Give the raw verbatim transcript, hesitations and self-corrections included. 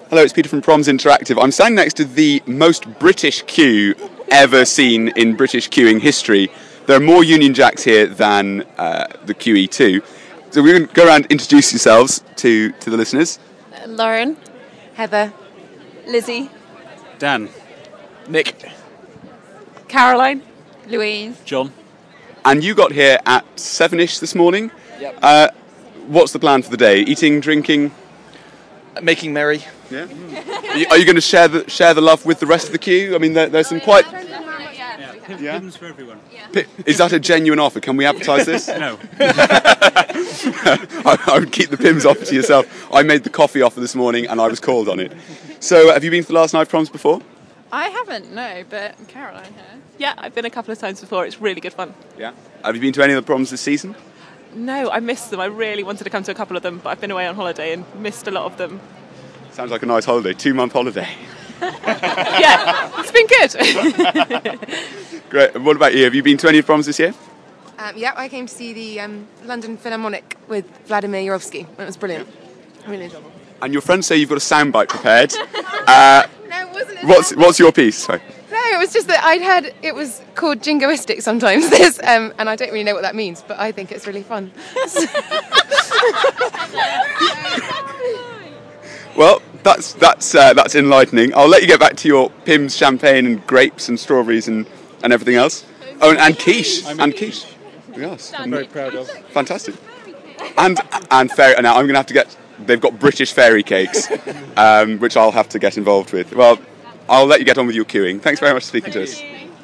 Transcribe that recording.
Hello, it's Peter from Proms Interactive. I'm standing next to the most British queue ever seen in British queuing history. There are more Union Jacks here than uh, the Q E two. So we're going to go around and introduce yourselves to, to the listeners. Uh, Lauren. Heather. Lizzie. Dan. Nick. Caroline. Louise. John. And you got here at seven-ish this morning. Yep. Uh, what's the plan for the day? Eating, drinking? Making merry. Yeah. Are you, are you going to share the share the love with the rest of the queue? I mean, there, there's some quite. Yeah, Pim, Yeah? Pims for everyone. Pi- Is that a genuine offer? Can we advertise this? No. I, I would keep the Pims offer to yourself. I made the coffee offer this morning and I was called on it. So, have you been to the Last Night Proms before? I haven't, no, but Caroline has. Yeah, I've been a couple of times before. It's really good fun. Yeah. Have you been to any of the proms this season? No, I missed them. I really wanted to come to a couple of them, but I've been away on holiday and missed a lot of them. Sounds like a nice holiday. Two-month holiday. Yeah, it's been good. Great. And what about you? Have you been to any of the proms this year? Um, yeah, I came to see the um, London Philharmonic with Vladimir Yurovsky. It was brilliant. Really enjoyable. And your friends say you've got a soundbite prepared. Uh, No, it wasn't. a what's soundbite. what's your piece? Sorry. No, it was just that I'd heard it was called jingoistic sometimes, this, um, and I don't really know what that means, but I think it's really fun. Well, that's that's uh, that's enlightening. I'll let you get back to your Pims champagne and grapes and strawberries and, and everything else. Oh, and, and quiche. I'm And a quiche. Yes. I'm very proud of. Fantastic. And and fairy. Now I'm going to have to get. They've got British fairy cakes, um, which I'll have to get involved with. Well, I'll let you get on with your queuing. Thanks very much for speaking to us.